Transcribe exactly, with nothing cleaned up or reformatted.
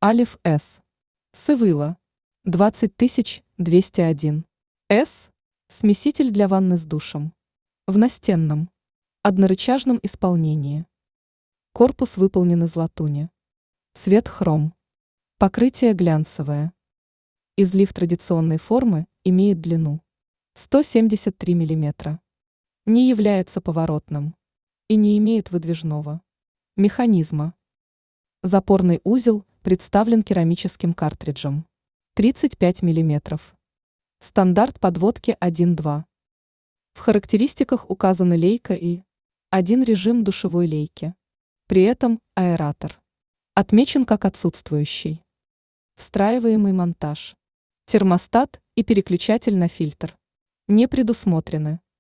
Алиф С. Сывыла. двадцать тысяч двести один. С. Смеситель для ванны с душем. В настенном. Однорычажном исполнении. Корпус выполнен из латуни. Цвет хром. Покрытие глянцевое. Излив традиционной формы имеет длину сто семьдесят три миллиметра. Не является поворотным и не имеет выдвижного механизма. Запорный узел представлен керамическим картриджем тридцать пять миллиметров. Стандарт подводки один-два. В характеристиках указаны лейка и один режим душевой лейки. При этом аэратор отмечен как отсутствующий. Встраиваемый монтаж. Термостат и переключатель на фильтр не предусмотрены.